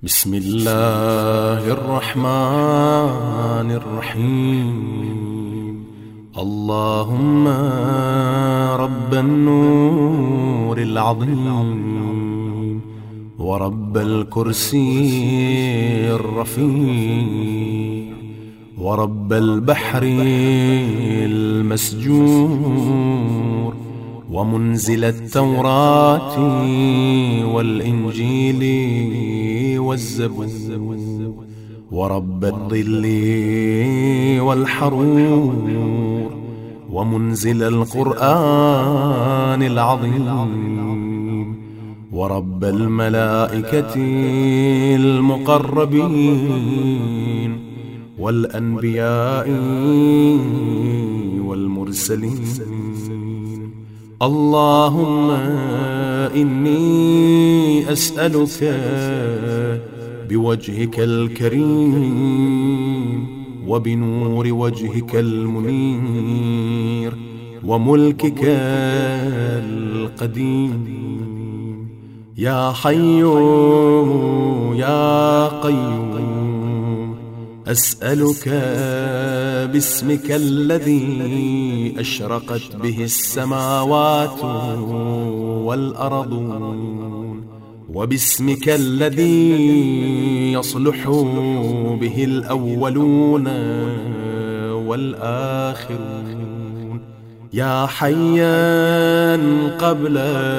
بسم الله الرحمن الرحيم. اللهم رب النور العظيم ورب الكرسي الرفيع ورب البحر المسجور ومنزل التوراة والإنجيل والزبور ورب الظل والحرور ومنزل القرآن العظيم ورب الملائكة المقربين والأنبياء والمرسلين. اللهم إني أسألك بوجهك الكريم وبنور وجهك المنير وملكك القديم، يا حي يا قيوم، أسألك باسمك الذي أشرقت به السماوات والأرضون، وباسمك الذي يصلح به الأولون والآخرون، يا حيا قبل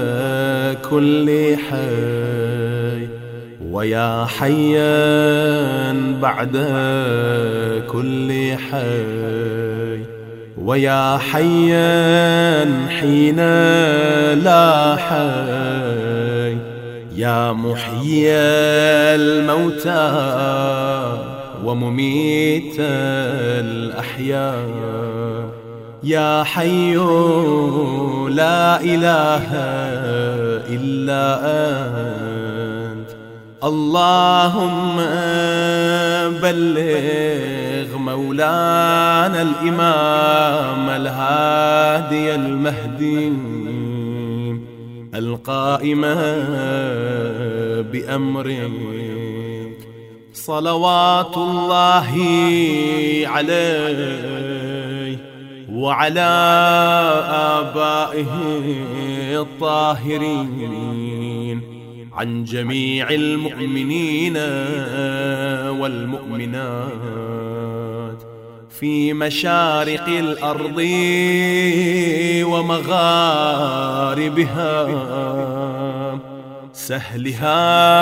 كل حي ويا حيا بعد كل حي ويا حيا حين لا حي، يا محيي الموتى ومميت الأحياء، يا حي لا إله إلا أنت. اللهم بلغ مولانا الإمام الهادي المهدي القائم بأمرك صلوات الله عليه وعلى آبائه الطاهرين، عن جميع المؤمنين والمؤمنات في مشارق الأرض ومغاربها، سهلها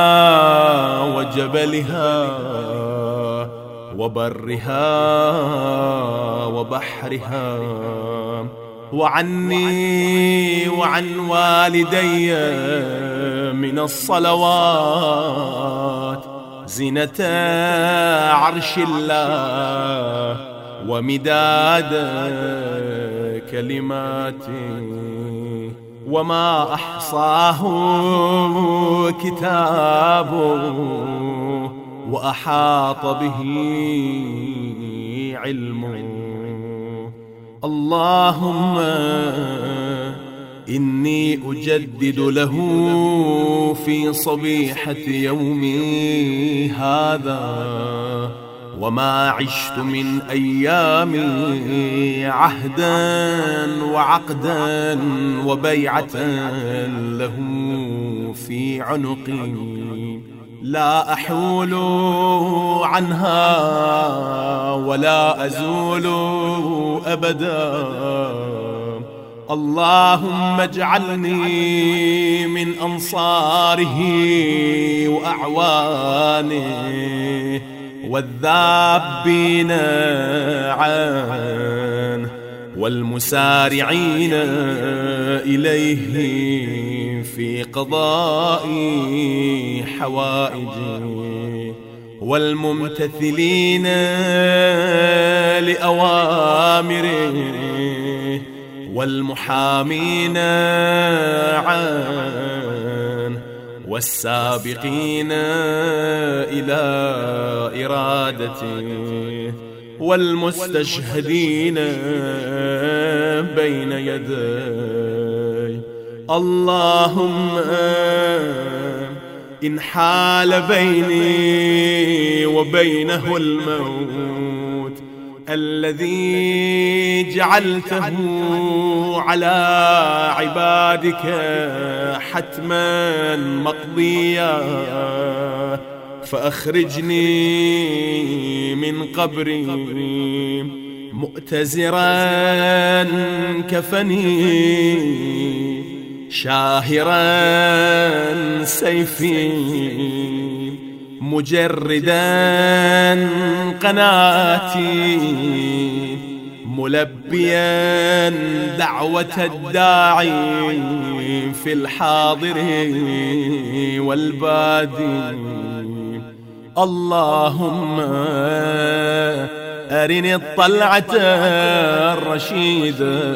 وجبلها وبرها وبحرها، وعني وعن والدي من الصلوات زنة عرش الله ومداد كلماته، وما أحصاه كتابه وأحاط به علمه. اللهم إني أجدد له في صبيحة يومي هذا وما عشت من أيامي عهدا وعقدا وبيعة له في عنقي لا أحول عنها ولا أزول أبدا. اللهم اجعلني من أنصاره وأعوانه والذابين عنه والمسارعين إليه في قضاء حوائجه والممتثلين لأوامره والمحامين عنه والسابقين إلى إرادته والمستشهدين بين يديه. اللهم إن حال بيني وبينه الموت الذي جعلته على عبادك حتما مقضيا، فأخرجني من قبري مؤتزرا كفني، شاهرا سيفي، مجردا قناتي، ملبيا دعوة الداعي في الحاضر والبادي. اللهم أرني الطلعة الرشيدة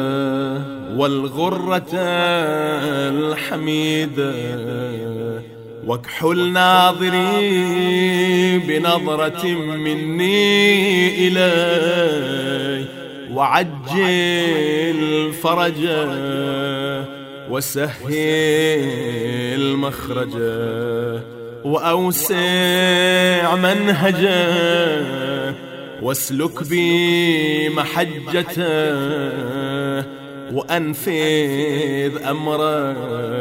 والغرة الحميدة، واكحل ناظري بنظرة مني إلي، وعجل فرجا وسهل مخرجا، وأوسع منهجا، واسلك بي محجته، وأنفذ أمره،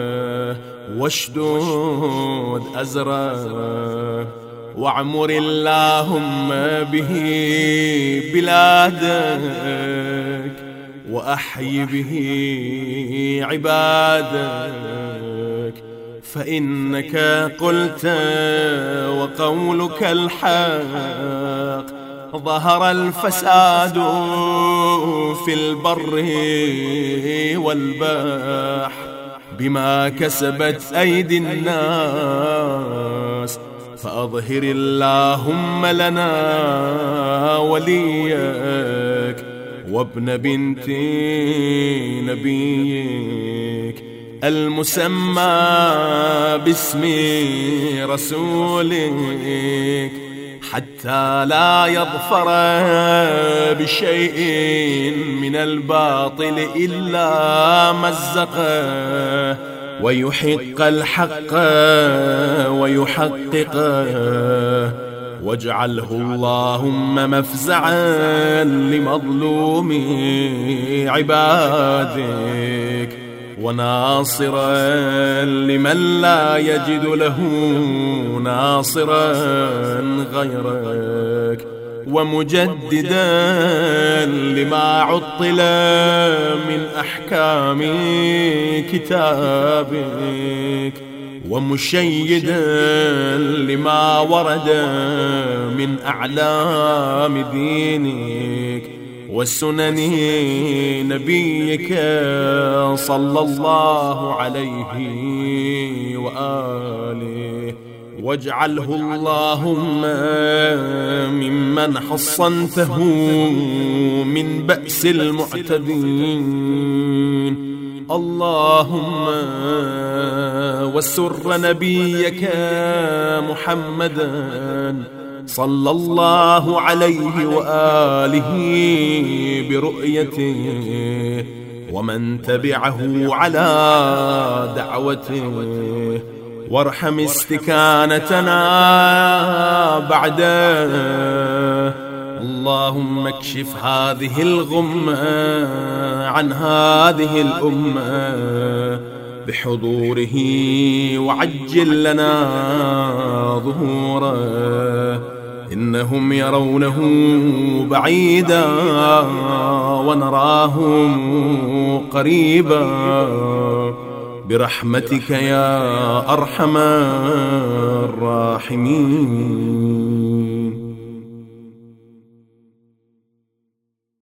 واشدد أزره، واعمر اللهم به بلادك، وأحي به عبادك، فإنك قلت وقولك الحق، ظهر الفساد في البر والبحر بما كسبت أيدي الناس، فأظهر اللهم لنا وليك وابن بنت نبيك المسمى باسم رسولك، حتى لا يظفر بشيء من الباطل إلا مزقه، ويحق الحق ويحققه، واجعله اللهم مفزعا لمظلوم عبادك، وناصرا لمن لا يجد له ناصرا غيرك، ومجددا لما عطل من أحكام كتابك، ومشيدا لما ورد من أعلام دينك وسنن نبيك صلى الله عليه وآله، واجعله اللهم ممن حصنته من بأس المعتدين. اللهم وسر نبيك محمدا صلى الله عليه وآله برؤيته، ومن تبعه على دعوته، وارحم استكانتنا بعده. اللهم اكشف هذه الغمة عن هذه الأمة بحضوره، وعجل لنا ظهوره، إنهم يرونه بعيدا ونراه قريبا، برحمتك يا أرحم الراحمين.